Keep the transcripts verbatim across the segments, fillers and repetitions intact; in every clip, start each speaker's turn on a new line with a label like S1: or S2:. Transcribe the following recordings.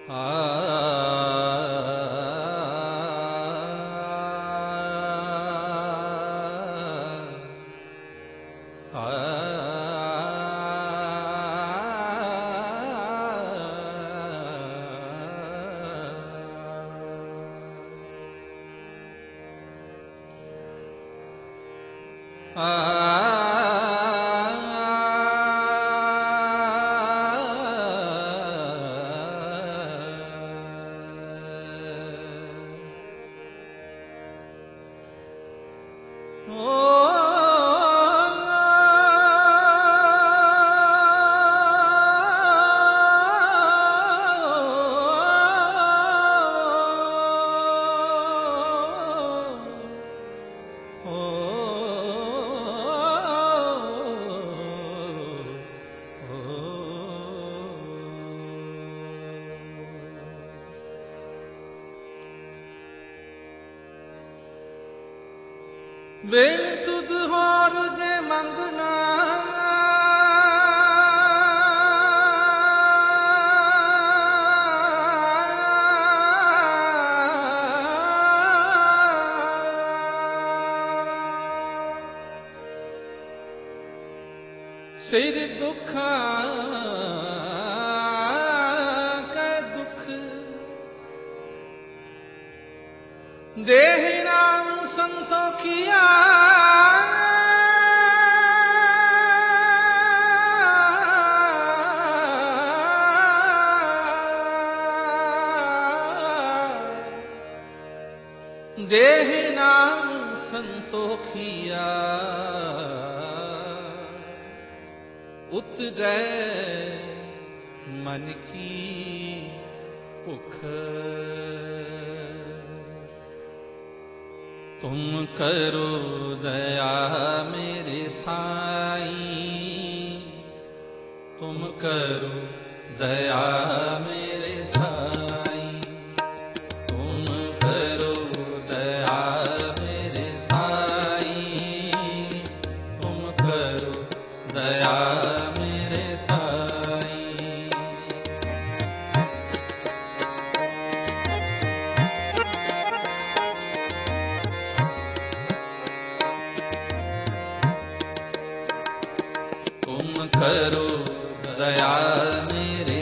S1: ਵੇਲ ਤੁਧ ਹੋਰ ਜੇ ਮੰਗਣਾ ਸਿਰ ਦੁੱਖਾਂ ਕੈ ਦੁੱਖ ਦੇਹ ਨਾਮ ਸੰਤੋਖੀਆ देह नाम संतोखिया उतरै मन की भुख तुम करो दया मेरे साईं तुम करो दया मेरे साईं तुम करो दया मेरे साईं तुम करो दया मेरे साईं तुम करो दया मेरे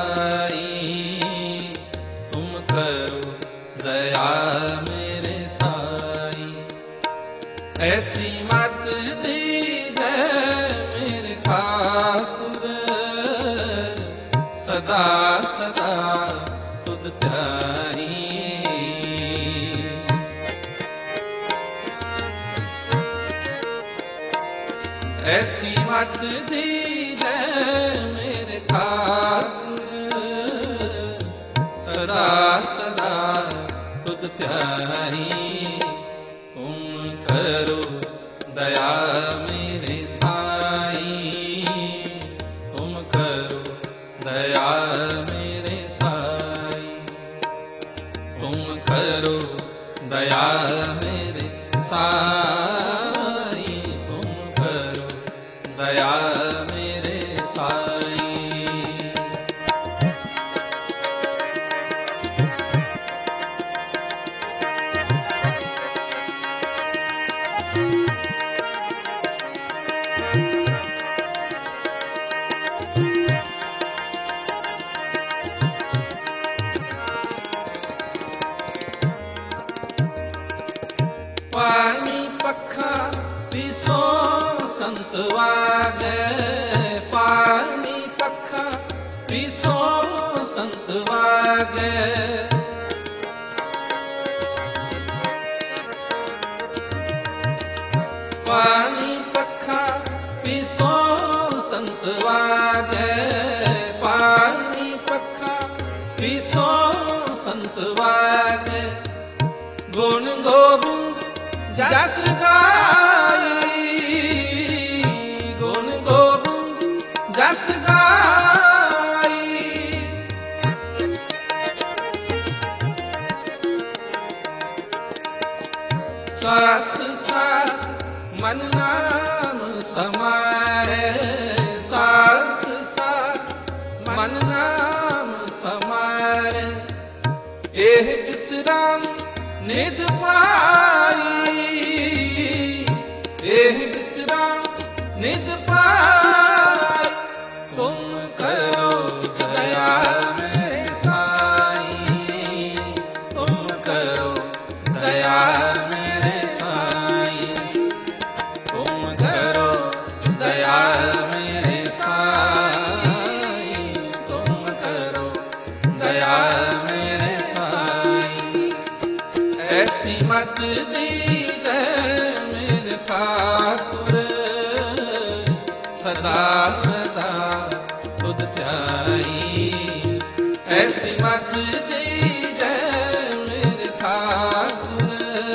S1: साईं तुम करो दया मेरे साईं ऐसी मत दी दे मेरे ठाकुर सदा सदा तुध ध्याई ऐसी मत दी दे मेरे ठाकुर सदा सदा तुध ध्याई तुम करो दया मेरे साईं तुम करो दया मेरे साईं तुम करो दया मेरे साईं तुम करो दया मेरे साईं पानी पखा पीसो संत वागे पानी पखा पीसो संत वागे पानी पखा पीसो संत वागे पानी पखा पीसो संत वागे गुण गोबिंद जस गाई गुण गोबिंद जस गाई सास सास मन नाम समारे सास सास मन नाम समारे ਇਹ ਵਿਸਰਾਮ ਨਿਧ ਪਾਈ, ਇਹ ਵਿਸਰਾਮ ਨਿਧ ਪਾਈ। ਤੁਮ ਕਰੋ ਦਇਆ ਮੇਰੇ ਸਾਈਂ, ਤੁਮ ਕਰੋ ਦਇਆ ਮੇਰੇ ਸਾਈਂ, ਤੁਮ ਕਰੋ ਦਇਆ ਮੇਰੇ ਸਾਈਂ, ਤੁਮ ਕਰੋ ਦਇਆ ਮੇਰੇ ਸਾਈਂ। ਐਸੀ ਮਤ ਦੀਜੈ ਮੇਰੇ ਠਾकुर, ਸਦਾ ਸਦਾ ਤੁਧ ਧਿਆਈ। ਐਸੀ ਮਤ ਦੀਜੈ ਮੇਰੇ ਠਾकुर,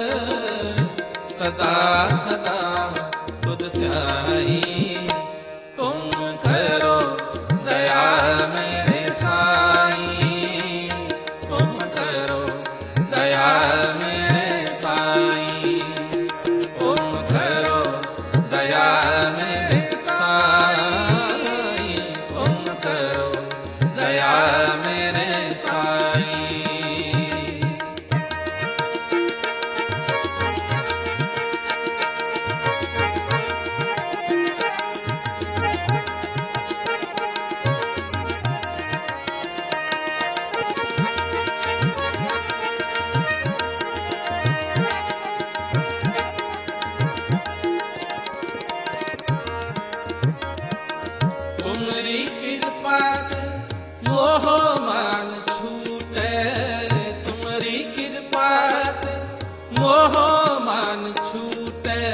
S1: ਸਦਾ ਸਦਾ ਤੁਧ ਧਿਆਈ। ਤੁਮ ਕਰੋ ਦਇਆ ਮੇਰੇ ਸਾਈਂ, ਤੁਮ ਕਰੋ ਦਇਆ ਮੇਰੇ ਸਾਈਂ, ਤੁਮ ਕਰੋ ਦਇਆ ਮੇਰੇ ਸਾਈਂ, ਤੁਮ ਕਰੋ ਦਇਆ ਮੇਰੇ ਸਾਈਂ। ਤੁਮਰੀ ਕਿਰਪਾ ਤੇ ਮੋਹ ਮਾਨ ਛੂਟੈ, ਤੁਮਰੀ ਕਿਰਪਾ ਤੇ ਮੋਹ ਮਾਨ ਛੂਟੈ।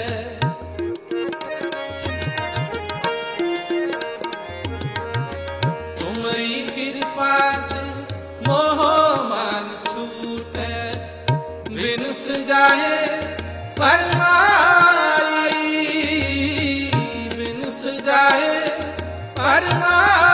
S1: ਤੁਮਰੀ ਕਿਰਪਾ ਤੇ ਮੋਹ ਮਾਨ ਛੂਟੈ। ਬਿਨ ਸਜਾਏ ਪਰਮਾਈ, ਬਿਨ ਸਜਾਏ ਪਰਮਾਈ।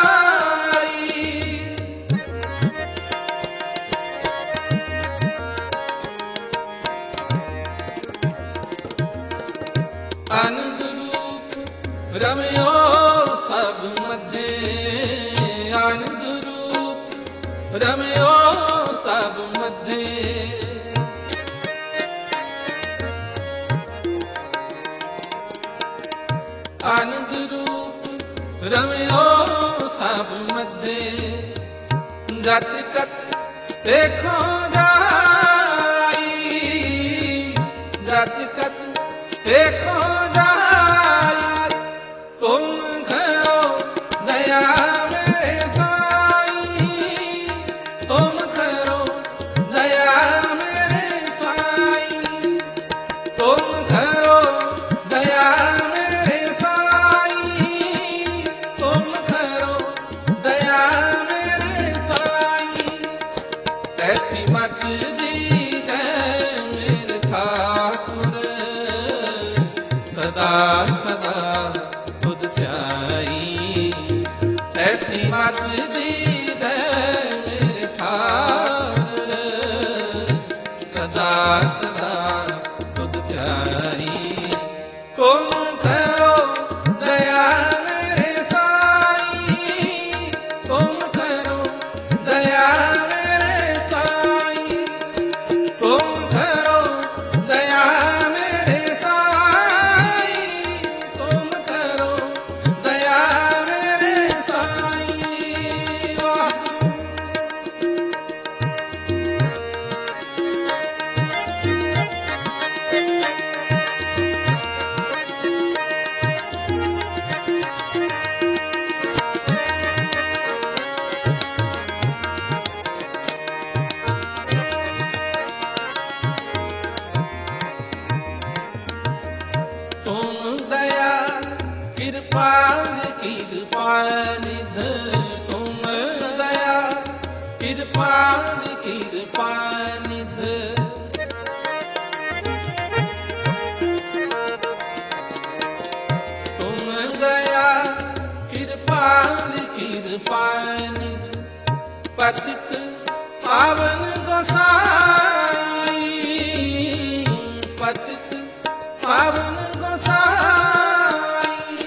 S1: ਆਨੰਦ ਰੂਪ ਰਮਿਓ ਸਭ ਮਧੇ, ਆਨੰਦ ਰੂਪ ਰਮਿਓ ਸਭ ਮਧੇ। ਆਨੰਦ ਰੂਪ ਰਮਿਓ ਸਭ ਮਧੇ। ਜਤ ਕਤ ਦੇਖੋ ਜਾਈ, ਜਤ ਕਤ ਦੇਖੋ ਜਾਈ। ਤੁਮ ਕਰੋ ਦਇਆ ਮੇਰੇ ਸਾਈਂ, ਤੁਮ ਕਰੋ ਦਇਆ ਮੇਰੇ ਸਾਈਂ, ਤੁਮ ਕਰੋ ਦਇਆ ਮੇਰੇ ਸਾਈਂ, ਤੁਮ ਕਰੋ ਦਇਆ ਮੇਰੇ ਸਾਈਂ। ਐਸੀ ਮਤ ਦੀਜੈ ਮੇਰੇ ਠਾकुर, ਸਦਾ ਸਦਾ ਤੁਧ ਧਿਆਈ। ਐਸੀ ਮਤ ਦੀਜੈ ਮੇਰੇ ਠਾकुर, ਸਦਾ ਸਦਾ ਤੁਧ ਧਿਆਈ। ਤੁਮ ਕਰੋ ਦਇਆ ਮੇਰੇ ਸਾਈਂ, ਤੁਮ ਕਰੋ ਦਇਆ ਮੇਰੇ ਸਾਈਂ, ਤੁਮ ਕਰੋ ਦਇਆ ਮੇਰੇ ਸਾਈਂ, ਤੁਮ ਕਰੋ ਦਇਆ ਮੇਰੇ ਸਾਈਂ। ਵਾਹਿਗੁਰੂ। ਤੁਮ ਦਇਆ ਕਿਰਪਾਲ ਕਿਰਪਾ ਨਿਧ, ਤੁਮ ਦਇਆ ਕਿਰਪਾਲ ਕਿਰਪਾ ਨਿਧ। ਤੁਮ ਦਇਆ ਕਿਰਪਾਲ ਕਿਰਪਾ ਨਿਧ। ਪਤਿਤ ਪਾਵਨ ਗੋਸਾਈ, ਪਤਿਤ ਪਾਵਨ ਗੋਸਾਈ।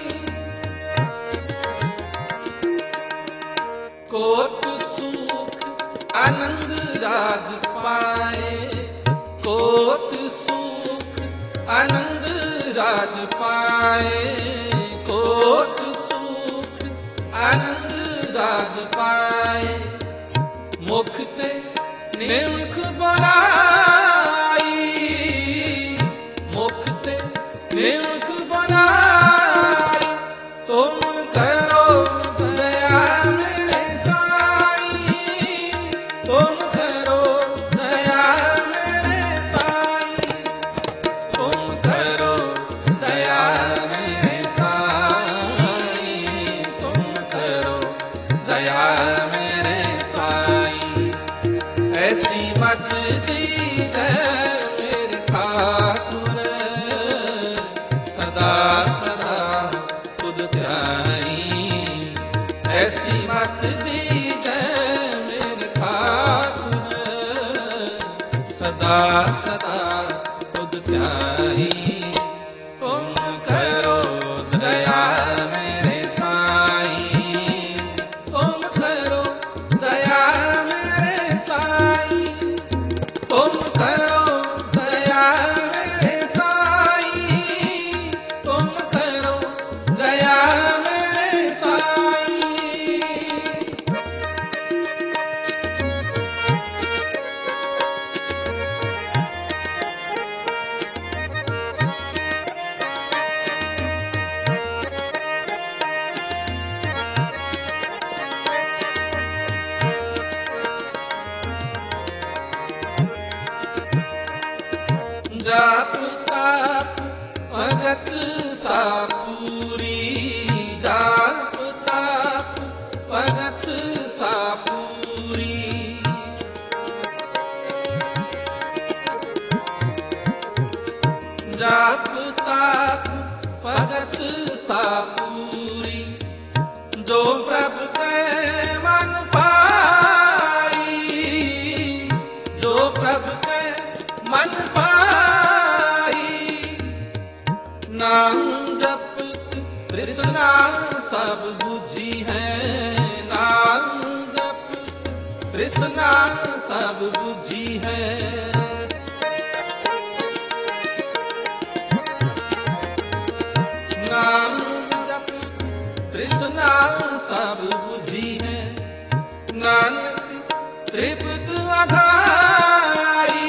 S1: ਕੋਟ ਸੁਖ ਆਨੰਦ ਰਾਜ पाए, कोट सुख आनंद राज पाए, कोट सुख आनंद राज पाए। मुख ते निमख बनाई, मुख ते निमख बनाई, तुम करो दया मेरे साईं, तुम करो दया मेरे साईं, तुम करो दया मेरे साईं, तुम करो दया मेरे साईं। ऐसी मत दीदै मेरे ठाकुर, सदा सदा तुध ध्याई। ऐसी मत दीदै मेरे ठाकुर, सदा सदा तुध ध्याई। तुम करो दया मेरे साईं, तुम करो दया मेरे साईं, तुम करो दया मेरे साईं, तुम करो दया मेरे साईं। जाप ताप भगत सापूरी, जाप ताप भगत सापूरी। जाप ताप भगत सापूरी, जो प्रभु के मन पाई, जो प्रभु के मन पाई। नाम जपत तृष्णा सब बुझी है, नाम जपत तृष्णा सब बुझी है। नाम जपत तृष्णा सब बुझी है, नानक तृप्त अघाई,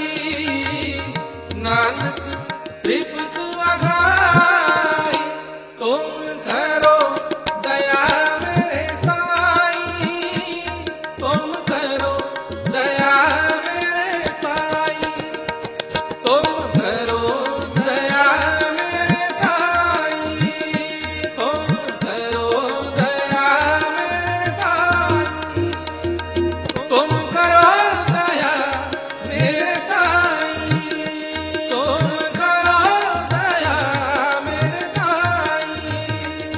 S1: नानक तृप्त अघाई। तुम करो दया मेरे साईं, तुम करो दया मेरे साईं, तुम करो दया मेरे साईं, तुम करो दया मेरे साईं, तुम करो दया मेरे साईं, तुम करो दया मेरे साईं।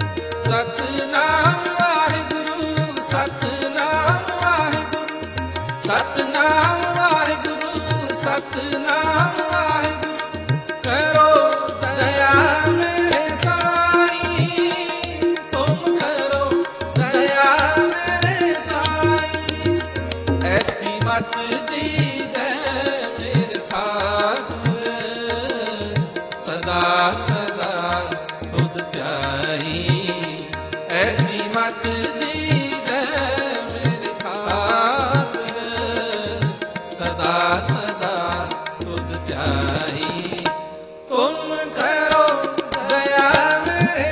S1: सतनाम वाहिगुरु, सतनाम वाहिगुरु, सतनाम वाहिगुरु, सतनाम वाहिगुरु। करो दया मेरे साईं, तुम करो दया मेरे साईं। ऐसी मत दीदै मेरे ठाकुर, सदा सदा तुध ध्याई। ऐसी मत दीदै मेरे ठाकुर, सदा सदा तुध ध्याई। तुम करो दया मेरे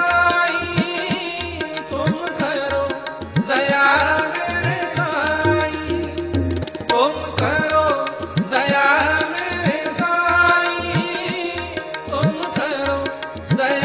S1: साईं, तुम करो दया मेरे साईं, तुम करो दया मेरे साईं, तुम करो दया